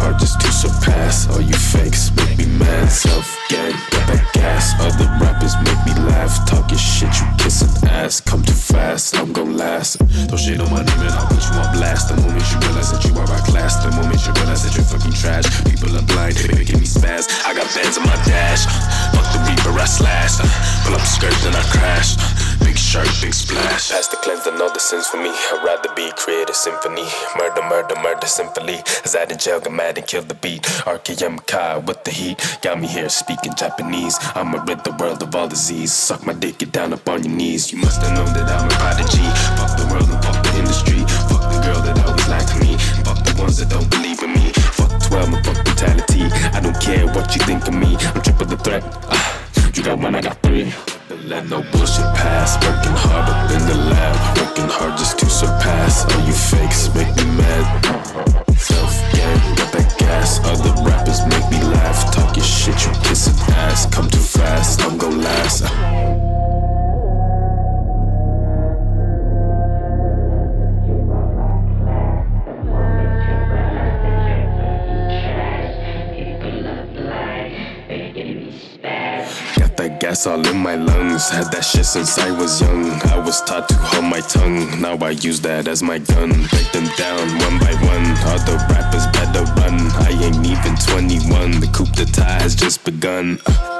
hard just to surpass. All you fakes make me mad. Self-gang, got that gas. Other rappers make me laugh. Talking shit, you kissing ass. Come too fast, I'm gon' last. Throw shit on my name and I'll put you on blast. The moment you realize that you are outclassed. The moment you realize that you're fucking trash. People are blind, they making me spaz. I got bands on my dash. Fuck the reaper, I slash. Pull up skirts and I crash. Big shirt, big splash. Past the cleanse, I know the sins for me. I'd rather be create a symphony. Murder, murder, murder symphony. As I in jail, got mad and killed the beat. RKM Kai with the heat. Got me here speaking Japanese. I'ma rid the world of all disease. Suck my dick, get down up on your knees. You must have known that I'm a prodigy. Fuck the world and fuck the industry. Fuck the girl that always lied to me. Fuck the ones that don't believe in me. Fuck 12 and fuck brutality. I don't care what you think of me. I'm triple the threat. You got one, I got three. Let no bullshit pass. Working hard up in the lab. Working hard just to surpass. All you fakes make me mad. Self-gang, got that gas. Other rappers make me laugh. Talking shit, you kissing ass. Come too fast, I'm gon' last. That gas all in my lungs. Had that shit since I was young. I was taught to hold my tongue. Now I use that as my gun. Break them down one by one. Other rappers better run. I ain't even 21. The coup d'etat has just begun.